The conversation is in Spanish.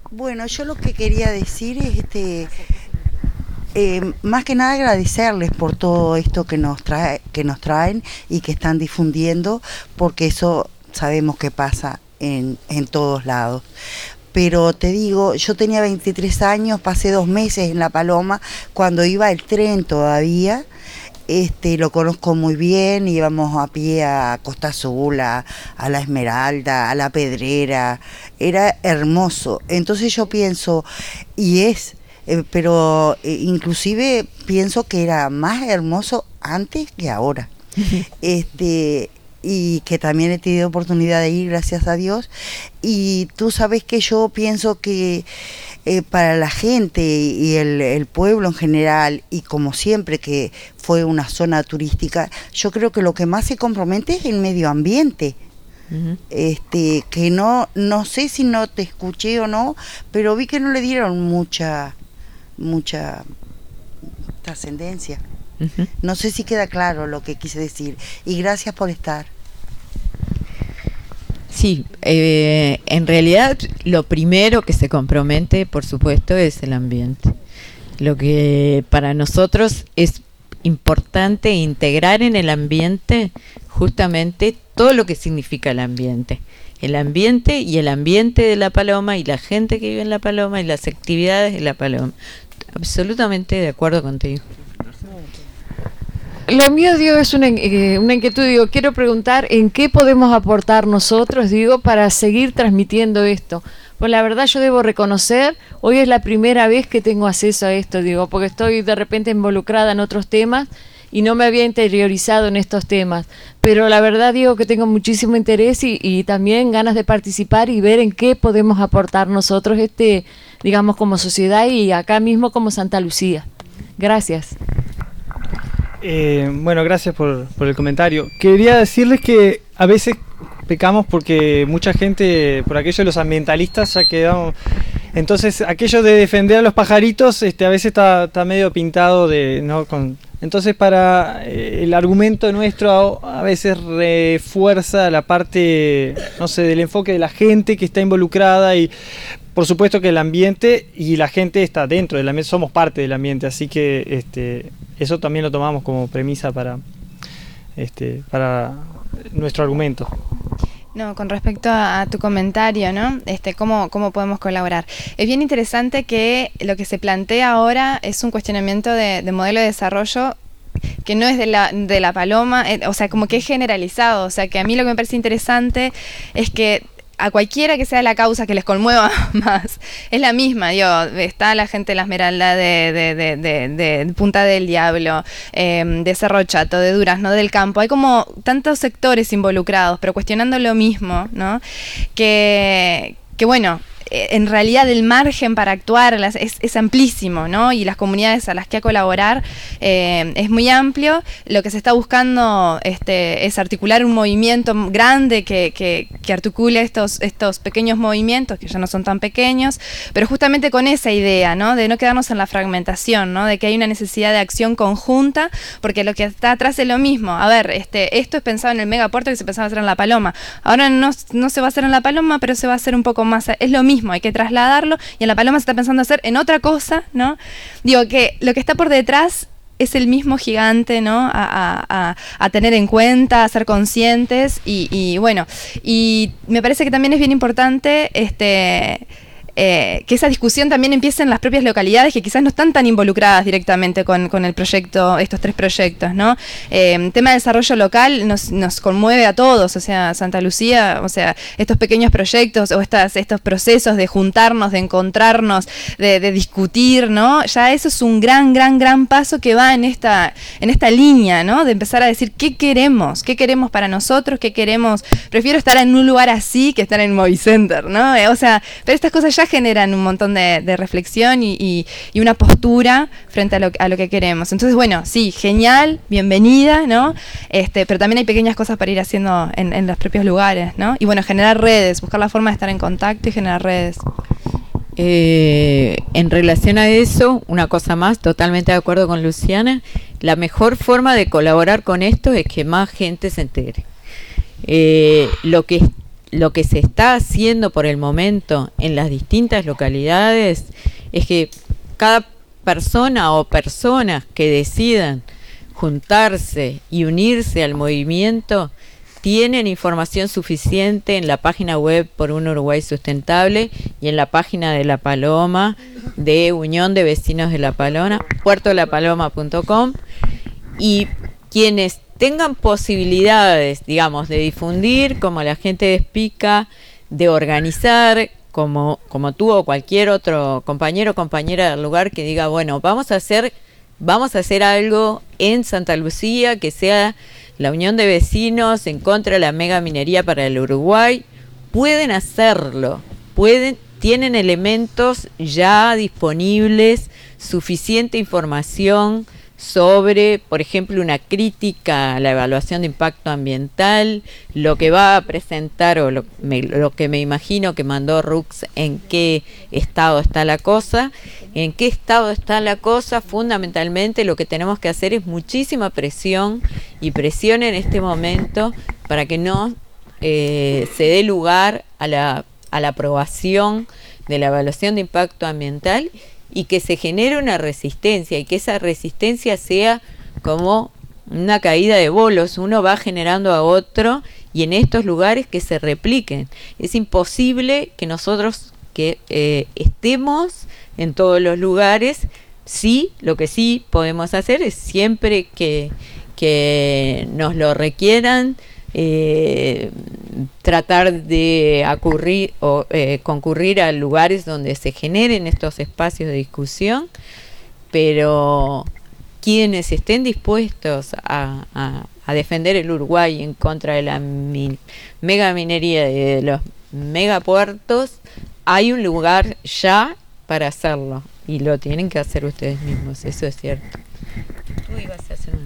Bueno, yo lo que quería decir es más que nada agradecerles por todo esto que nos traen y que están difundiendo, porque eso sabemos que pasa en todos lados. Pero te digo, yo tenía 23 años, pasé 2 meses en La Paloma, cuando iba el tren todavía. Lo conozco muy bien, íbamos a pie a Costa Azul, a La Esmeralda, a La Pedrera, era hermoso. Entonces yo pienso, pero inclusive pienso que era más hermoso antes que ahora. Y que también he tenido oportunidad de ir, gracias a Dios. Y tú sabes que yo pienso que para la gente y el pueblo en general, y como siempre que fue una zona turística, yo creo que lo que más se compromete es el medio ambiente. Uh-huh. Que no sé si no te escuché o no, pero vi que no le dieron mucha trascendencia. Uh-huh. No sé si queda claro lo que quise decir, y gracias por estar. Sí, en realidad lo primero que se compromete, por supuesto, es el ambiente. Lo que para nosotros es importante integrar en el ambiente justamente todo lo que significa el ambiente. El ambiente y el ambiente de La Paloma y la gente que vive en La Paloma y las actividades de La Paloma. Absolutamente de acuerdo contigo. Lo mío, digo, es una inquietud. Digo, quiero preguntar en qué podemos aportar nosotros, digo, para seguir transmitiendo esto. Pues la verdad yo debo reconocer, hoy es la primera vez que tengo acceso a esto, digo, porque estoy de repente involucrada en otros temas y no me había interiorizado en estos temas. Pero la verdad digo que tengo muchísimo interés y también ganas de participar y ver en qué podemos aportar nosotros, digamos, como sociedad y acá mismo como Santa Lucía. Gracias. Bueno, gracias por el comentario. Quería decirles que a veces pecamos porque mucha gente, por aquello de los ambientalistas, ha quedado. Entonces, aquello de defender a los pajaritos, a veces está medio pintado de, ¿no? Entonces, para el argumento nuestro a veces refuerza la parte, no sé, del enfoque de la gente que está involucrada y. Por supuesto que el ambiente y la gente está dentro del ambiente, somos parte del ambiente, así que eso también lo tomamos como premisa para nuestro argumento. No, con respecto a tu comentario, ¿no? ¿Cómo podemos colaborar? Es bien interesante que lo que se plantea ahora es un cuestionamiento de modelo de desarrollo que no es de la Paloma, o sea, como que es generalizado, o sea, que a mí lo que me parece interesante es que a cualquiera que sea la causa que les conmueva más, es la misma, está la gente de La Esmeralda, de Punta del Diablo, de Cerro Chato, de Durazno, del Campo, hay como tantos sectores involucrados, pero cuestionando lo mismo, ¿no? Que bueno, en realidad el margen para actuar es amplísimo, ¿no? Y las comunidades a las que a colaborar es muy amplio. Lo que se está buscando es articular un movimiento grande que articule estos pequeños movimientos, que ya no son tan pequeños, pero justamente con esa idea, ¿no? De no quedarnos en la fragmentación, ¿no? De que hay una necesidad de acción conjunta, porque lo que está atrás es lo mismo. A ver, esto es pensado en el megapuerto que se pensaba hacer en La Paloma. Ahora no se va a hacer en La Paloma, pero se va a hacer un poco más, es lo mismo. Hay que trasladarlo y en La Paloma se está pensando hacer en otra cosa, ¿no? Digo que lo que está por detrás es el mismo gigante, ¿no? A tener en cuenta, a ser conscientes y bueno, y me parece que también es bien importante que esa discusión también empiece en las propias localidades que quizás no están tan involucradas directamente con el proyecto, estos 3 proyectos, ¿no? Tema de desarrollo local nos conmueve a todos, o sea, Santa Lucía, o sea, estos pequeños proyectos o estos procesos de juntarnos, de encontrarnos, de discutir, ¿no? Ya eso es un gran paso que va en esta línea, ¿no? De empezar a decir qué queremos para nosotros, qué queremos. Prefiero estar en un lugar así que estar en Movicenter, ¿no? O sea, pero estas cosas ya generan un montón de reflexión y una postura frente a lo que queremos. Entonces, bueno, sí, genial, bienvenida, ¿no? Pero también hay pequeñas cosas para ir haciendo en los propios lugares, ¿no? Y bueno, generar redes, buscar la forma de estar en contacto y generar redes. En relación a eso, una cosa más, totalmente de acuerdo con Luciana, la mejor forma de colaborar con esto es que más gente se entere. lo que se está haciendo por el momento en las distintas localidades es que cada persona o personas que decidan juntarse y unirse al movimiento tienen información suficiente en la página web por un Uruguay Sustentable y en la página de La Paloma, de Unión de Vecinos de La Paloma, puertolapaloma.com, y quienes tengan posibilidades, digamos, de difundir, como la gente de Espica, de organizar, como tú o cualquier otro compañero o compañera del lugar que diga, bueno, vamos a hacer algo en Santa Lucía que sea la unión de vecinos en contra de la mega minería para el Uruguay, pueden hacerlo, tienen elementos ya disponibles, suficiente información sobre, por ejemplo, una crítica a la evaluación de impacto ambiental, lo que va a presentar o lo que me imagino que mandó Rux, en qué estado está la cosa. En qué estado está la cosa, fundamentalmente lo que tenemos que hacer es muchísima presión en este momento para que no se dé lugar a la aprobación de la evaluación de impacto ambiental y que se genere una resistencia y que esa resistencia sea como una caída de bolos, uno va generando a otro y en estos lugares que se repliquen. Es imposible que nosotros estemos en todos los lugares. Sí, lo que sí podemos hacer es siempre que nos lo requieran, tratar de concurrir a lugares donde se generen estos espacios de discusión, pero quienes estén dispuestos a defender el Uruguay en contra de la mega minería y de los megapuertos, hay un lugar ya para hacerlo y lo tienen que hacer ustedes mismos, eso es cierto. Tú ibas a hacer una...